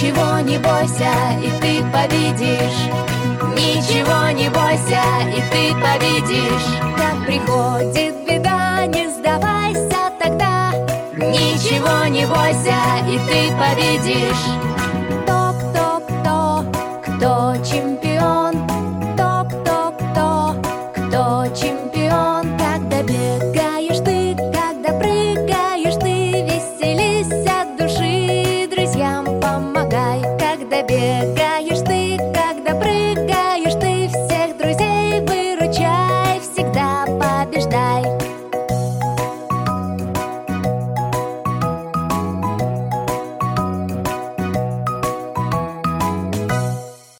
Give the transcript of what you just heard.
Ничего не бойся, и ты победишь. Ничего не бойся, и ты победишь. Как приходит беда, не сдавайся тогда. Ничего не бойся, и ты победишь.